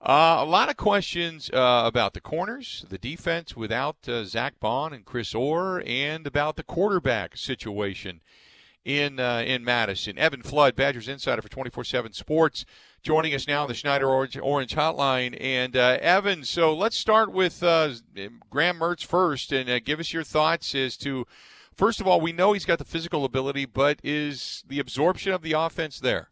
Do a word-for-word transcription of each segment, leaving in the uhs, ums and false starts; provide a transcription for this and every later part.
Uh, a lot of questions uh, about the corners, the defense without uh, Zach Bond and Chris Orr, and about the quarterback situation in uh, in Madison. Evan Flood, Badgers insider for twenty-four seven Sports, joining us now on the Schneider Orange, Orange Hotline. And uh, Evan, so let's start with uh, Graham Mertz first, and uh, give us your thoughts as to, first of all, we know he's got the physical ability, but is the absorption of the offense there?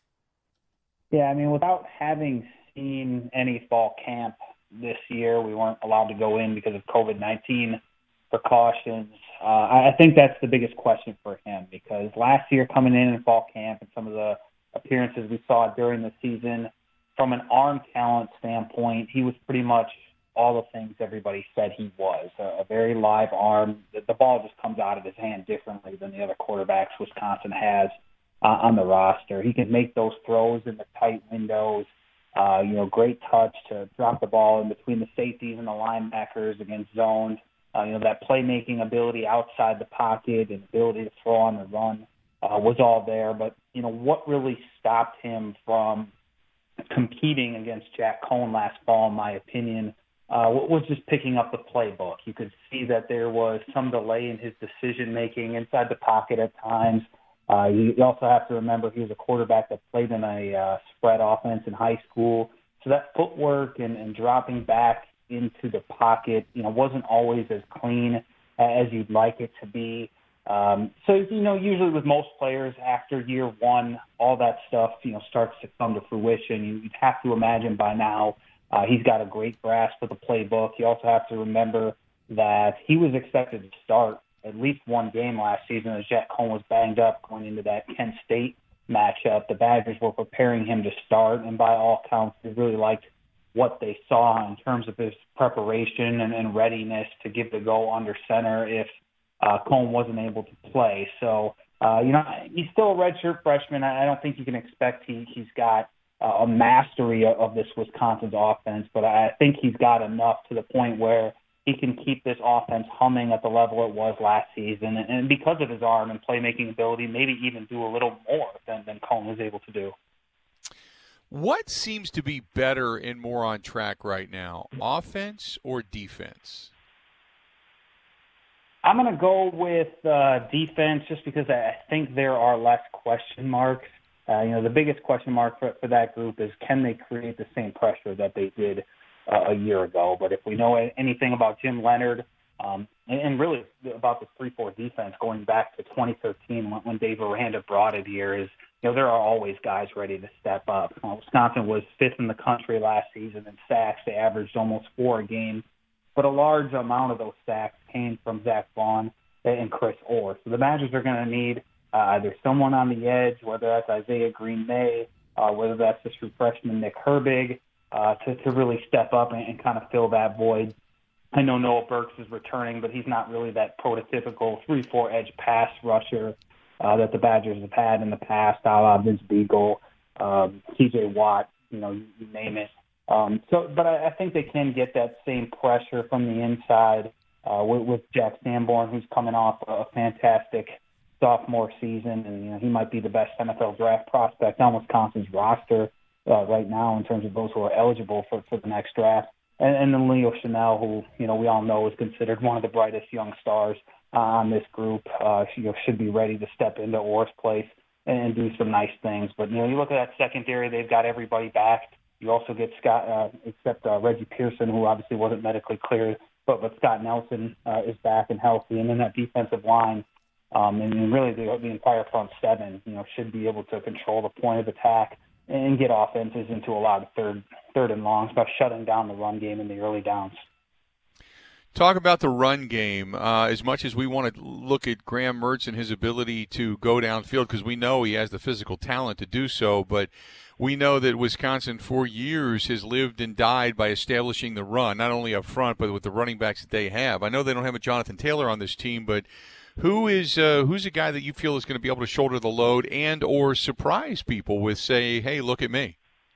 Yeah, I mean, without having seen any fall camp this year, we weren't allowed to go in because of COVID nineteen precautions. Uh, I think that's the biggest question for him, because last year coming in in fall camp and some of the appearances we saw during the season, from an arm talent standpoint, he was pretty much all the things everybody said he was. A, a very live arm. The, the ball just comes out of his hand differently than the other quarterbacks Wisconsin has uh, on the roster. He can make those throws in the tight windows. Uh, you know, great touch to drop the ball in between the safeties and the linebackers against zones. Uh, you know, that playmaking ability outside the pocket and ability to throw on the run uh, was all there. But, you know, what really stopped him from competing against Jack Coan last fall, in my opinion, uh, was just picking up the playbook. You could see that there was some delay in his decision-making inside the pocket at times. Uh, you also have to remember he was a quarterback that played in a uh, spread offense in high school. So that footwork and, and dropping back into the pocket, you know, wasn't always as clean as you'd like it to be. Um, so, you know, usually with most players after year one, all that stuff, you know, starts to come to fruition. You'd have to imagine by now uh, he's got a great grasp of the playbook. You also have to remember that he was expected to start at least one game last season as Jack Coan was banged up going into that Kent State matchup. The Badgers were preparing him to start, and by all counts, they really liked what they saw in terms of his preparation and, and readiness to give the go under center if uh, Coan wasn't able to play. So, uh, you know, he's still a redshirt freshman. I don't think you can expect he, he's got uh, a mastery of, of this Wisconsin's offense, but I think he's got enough to the point where he can keep this offense humming at the level it was last season. And, and because of his arm and playmaking ability, maybe even do a little more than, than Coan was able to do. What seems to be better and more on track right now, offense or defense? I'm going to go with uh, defense just because I think there are less question marks. Uh, you know, the biggest question mark for, for that group is, can they create the same pressure that they did uh, a year ago? But if we know anything about Jim Leonard um, and, and really about the three four defense going back to twenty thirteen when, when Dave Aranda brought it here, is, you know, there are always guys ready to step up. Uh, Wisconsin was fifth in the country last season in sacks. They averaged almost four a game, but a large amount of those sacks came from Zach Bond and Chris Orr. So the Badgers are going to need uh, either someone on the edge, whether that's Isaiah Green-May, uh, whether that's the true freshman Nick Herbig, uh, to, to really step up and, and kind of fill that void. I know Noah Burks is returning, but he's not really that prototypical three four edge pass rusher uh, that the Badgers have had in the past, a la Vince Beagle, um, T J Watt, you know, you, you name it. Um, so, but I, I think they can get that same pressure from the inside uh, with, with Jack Sanborn, who's coming off a fantastic sophomore season, and you know he might be the best N F L draft prospect on Wisconsin's roster uh, right now in terms of those who are eligible for, for the next draft. And, and then Leo Chanel, who you know we all know is considered one of the brightest young stars uh, on this group, uh, you know, should be ready to step into Orr's place and, and do some nice things. But you know, you look at that secondary; they've got everybody back. You also get Scott, uh, except uh, Reggie Pearson, who obviously wasn't medically cleared, but but Scott Nelson uh, is back and healthy, and then that defensive line. Um, and, and really the, the entire front seven, you know, should be able to control the point of attack and get offenses into a lot of third, third and longs by shutting down the run game in the early downs. Talk about the run game. Uh, as much as we want to look at Graham Mertz and his ability to go downfield, because we know he has the physical talent to do so, but we know that Wisconsin for years has lived and died by establishing the run, not only up front, but with the running backs that they have. I know they don't have a Jonathan Taylor on this team, but who is uh, who's a guy that you feel is going to be able to shoulder the load and or surprise people with, say, hey, look at me?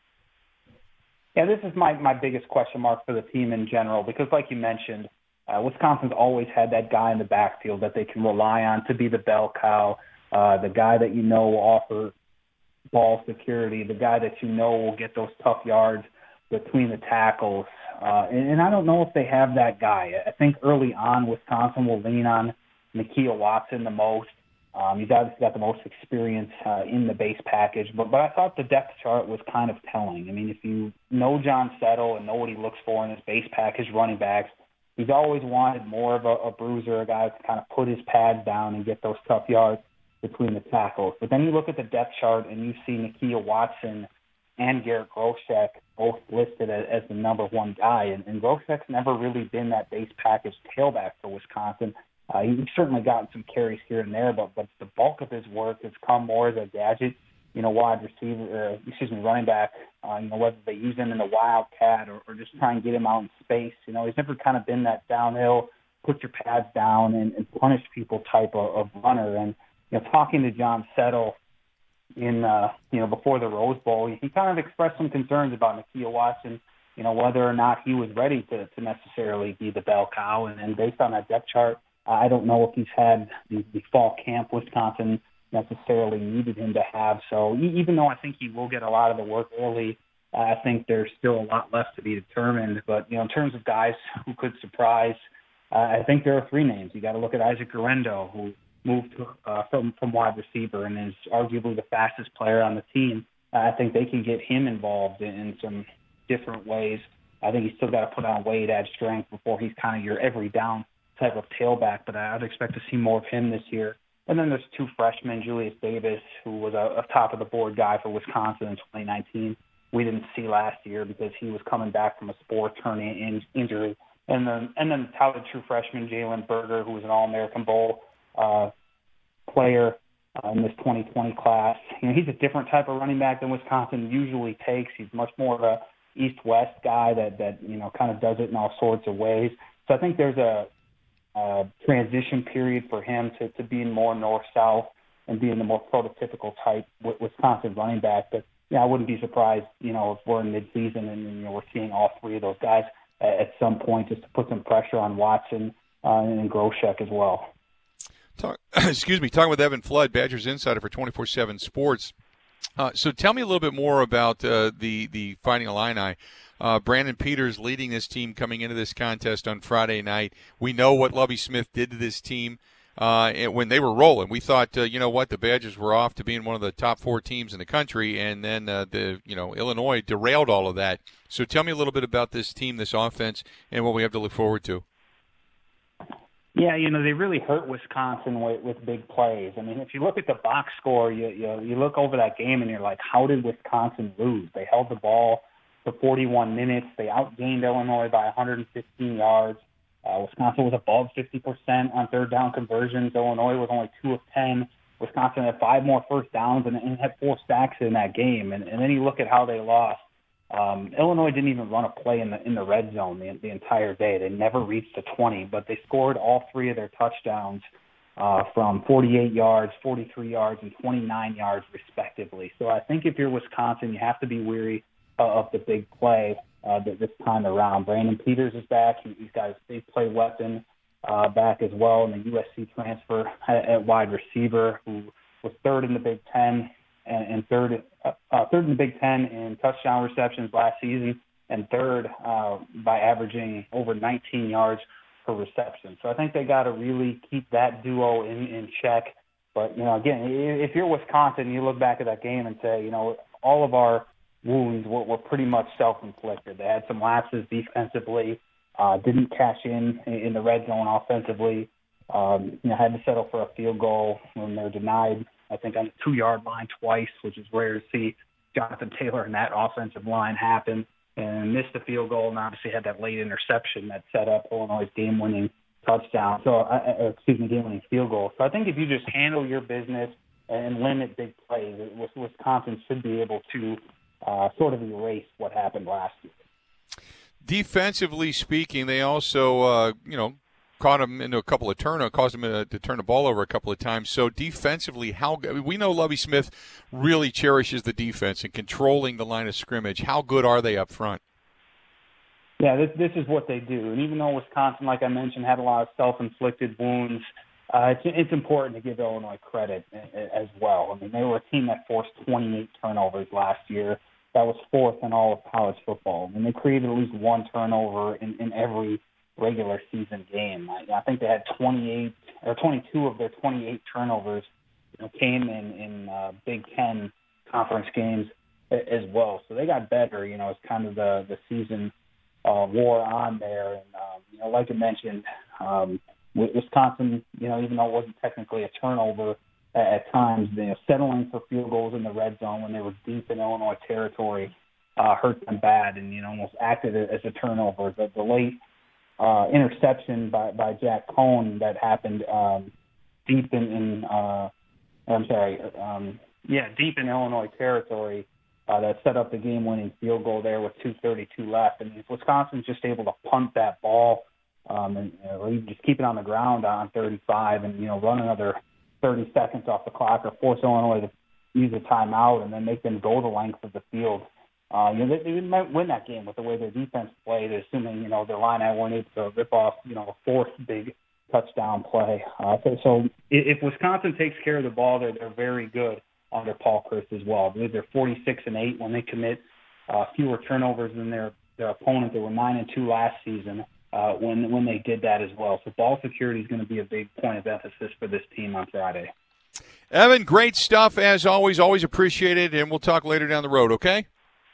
Yeah, this is my, my biggest question mark for the team in general, because like you mentioned, uh, Wisconsin's always had that guy in the backfield that they can rely on to be the bell cow, uh, the guy that you know will offer ball security, the guy that you know will get those tough yards between the tackles. Uh, and, and I don't know if they have that guy. I think early on, Wisconsin will lean on Nakia Watson the most. Um, he's obviously got the most experience uh, in the base package, but but I thought the depth chart was kind of telling. I mean, if you know John Settle and know what he looks for in his base package running backs, he's always wanted more of a, a bruiser, a guy to kind of put his pads down and get those tough yards between the tackles. But then you look at the depth chart and you see Nakia Watson and Garrett Groshek both listed as, as the number one guy, and, and Groshek's never really been that base package tailback for Wisconsin. Uh, he's certainly gotten some carries here and there, but but the bulk of his work has come more as a gadget, you know, wide receiver, uh, excuse me, running back. Uh, you know, whether they use him in the wildcat or, or just try and get him out in space. You know, he's never kind of been that downhill, put your pads down and, and punish people type of, of runner. And you know, talking to John Settle in uh, you know before the Rose Bowl, he kind of expressed some concerns about Nakia Watson. You know, whether or not he was ready to, to necessarily be the bell cow, and, and based on that depth chart. I don't know if he's had the, the fall camp Wisconsin necessarily needed him to have. So even though I think he will get a lot of the work early, uh, I think there's still a lot left to be determined. But, you know, in terms of guys who could surprise, uh, I think there are three names. You got to look at Isaac Guerendo, who moved to, uh, from, from wide receiver and is arguably the fastest player on the team. Uh, I think they can get him involved in, in some different ways. I think he's still got to put on weight, add strength before he's kind of your every down type of tailback, but I'd expect to see more of him this year. And then there's two freshmen, Julius Davis, who was a, a top-of-the-board guy for Wisconsin in twenty nineteen. We didn't see last year because he was coming back from a sports hernia in, injury. And then and then the touted true freshman, Jalen Berger, who was an All-American Bowl uh, player uh, in this twenty twenty class. You know, he's a different type of running back than Wisconsin usually takes. He's much more of a east-west guy that, that you know, kind of does it in all sorts of ways. So I think there's a Uh, transition period for him to, to being more north-south and being the more prototypical type Wisconsin running back. But, yeah, I wouldn't be surprised, you know, if we're in midseason and, you know, we're seeing all three of those guys at, at some point just to put some pressure on Watson uh, and Groshek as well. Talk, excuse me, talking with Evan Flood, Badgers insider for twenty-four seven Sports. Uh, so tell me a little bit more about uh, the, the Fighting Illini. Uh, Brandon Peters leading this team coming into this contest on Friday night. We know what Lovie Smith did to this team uh, when they were rolling. We thought, uh, you know what, the Badgers were off to being one of the top four teams in the country, and then uh, the you know Illinois derailed all of that. So tell me a little bit about this team, this offense, and what we have to look forward to. Yeah, you know, they really hurt Wisconsin with, with big plays. I mean, if you look at the box score, you, you you look over that game and you're like, how did Wisconsin lose? They held the ball for forty-one minutes. They outgained Illinois by one hundred fifteen yards. Uh, Wisconsin was above fifty percent on third down conversions. Illinois was only two of ten. Wisconsin had five more first downs and, and had four sacks in that game. And, and then you look at how they lost. Um, Illinois didn't even run a play in the in the red zone the, the entire day. They never reached the twenty, but they scored all three of their touchdowns uh, from forty-eight yards, forty-three yards, and twenty-nine yards respectively. So I think if you're Wisconsin, you have to be weary uh, of the big play uh, this time around. Brandon Peters is back. He, he's got his big play weapon uh, back as well, and the U S C transfer at, at wide receiver, who was third in the Big Ten. And third, uh, third in the Big Ten in touchdown receptions last season, and third uh, by averaging over nineteen yards per reception. So I think they got to really keep that duo in, in check. But you know, again, if you're Wisconsin, you look back at that game and say, you know, all of our wounds were, were pretty much self-inflicted. They had some lapses defensively, uh, didn't cash in in the red zone offensively. Um, you know, had to settle for a field goal when they're denied. I think on the two-yard line twice, which is rare to see Jonathan Taylor and that offensive line happen, and missed the field goal and obviously had that late interception that set up Illinois' game-winning touchdown. So, uh, excuse me, game-winning field goal. So I think if you just handle your business and limit big plays, Wisconsin should be able to uh, sort of erase what happened last year. Defensively speaking, they also, uh, you know, caught him into a couple of turnovers, caused him to, to turn the ball over a couple of times. So defensively, how we know Lovie Smith really cherishes the defense and controlling the line of scrimmage. How good are they up front? Yeah, this this is what they do. And even though Wisconsin, like I mentioned, had a lot of self-inflicted wounds, uh, it's it's important to give Illinois credit as well. I mean, they were a team that forced twenty-eight turnovers last year, that was fourth in all of college football. And they created at least one turnover in, in every regular season game. I, I think they had twenty-eight or twenty-two of their twenty-eight turnovers, you know, came in in uh, Big Ten conference games as well. So they got better, you know, as kind of the the season uh, wore on there. And um, you know, like I mentioned, um, Wisconsin, you know, even though it wasn't technically a turnover at, at times, you know, settling for field goals in the red zone when they were deep in Illinois territory uh, hurt them bad, and you know, almost acted as a turnover. The, the late uh, interception by by Jack Cohn that happened um, deep in, in uh, I'm sorry, um, yeah, deep in Illinois territory. Uh, that set up the game-winning field goal there with two thirty-two left. And if Wisconsin's just able to punt that ball um, and you know, even just keep it on the ground on thirty-five and, you know, run another thirty seconds off the clock or force Illinois to use a timeout and then make them go the length of the field, uh, you know, they, they might win that game with the way their defense played, assuming, you know, their line weren't able to rip off, you know, a fourth big touchdown play. Uh, so, so if Wisconsin takes care of the ball, they're, they're very good under Paul Chryst as well. I believe they're forty-six and eight when they commit uh, fewer turnovers than their their opponent. They were nine and two last season uh, when when they did that as well. So ball security is going to be a big point of emphasis for this team on Friday. Evan, great stuff as always. Always appreciate it, and we'll talk later down the road. Okay.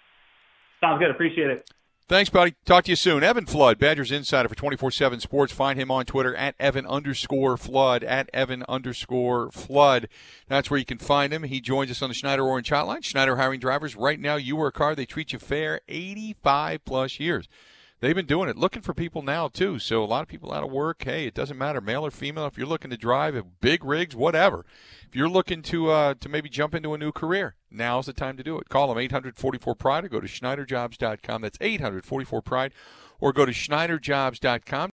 Sounds good. Appreciate it. Thanks, buddy. Talk to you soon. Evan Flood, Badgers Insider for twenty-four seven Sports. Find him on Twitter at Evan underscore Flood, at Evan underscore Flood. That's where you can find him. He joins us on the Schneider Orange Hotline. Schneider hiring drivers. Right now, you work hard. They treat you fair. eighty-five plus years. They've been doing it. Looking for people now, too. So a lot of people out of work. Hey, it doesn't matter, male or female. If you're looking to drive big rigs, whatever. If you're looking to uh, to maybe jump into a new career, now's the time to do it. Call them eight hundred forty-four pride or go to Schneider Jobs dot com. That's eight hundred forty-four pride or go to Schneider Jobs dot com.